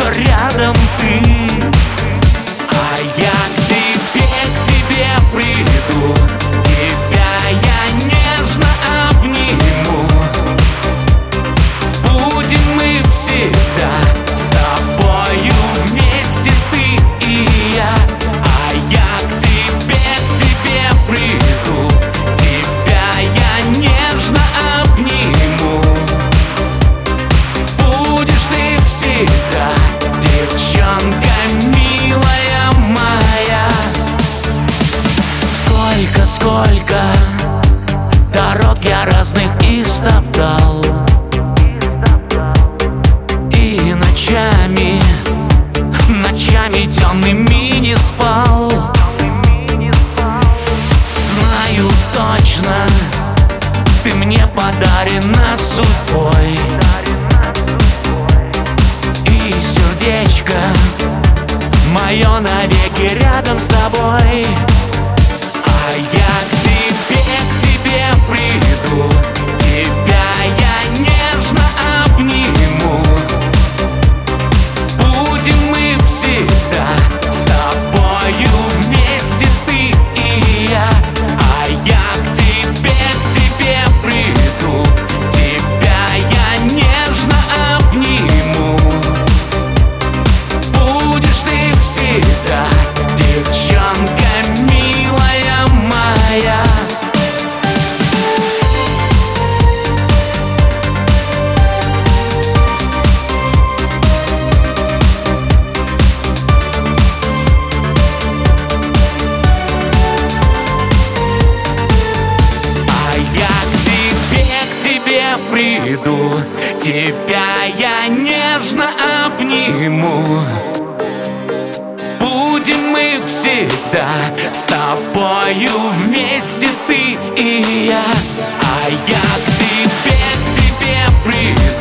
что рядом ты, а я к тебе приду, тебя я нежно обниму. Будем мы всегда с тобою вместе, ты и я, а я к тебе приду, тебя я нежно обниму. Будешь ты всегда, девчонка милая моя. Сколько дорог я разных истоптал, и ночами темными не спал. Знаю точно, ты мне подарена судьбой, и сердечко мое навеки рядом с тобой. А я к тебе приду, тебя я нежно обниму. Будем мы всегда с тобою вместе, ты и я, а я к тебе приду, тебя я нежно обниму. Будешь ты всегда, девчонка милая моя. Приду, тебя я нежно обниму. Будем мы всегда с тобою вместе, ты и я, а я к тебе приду.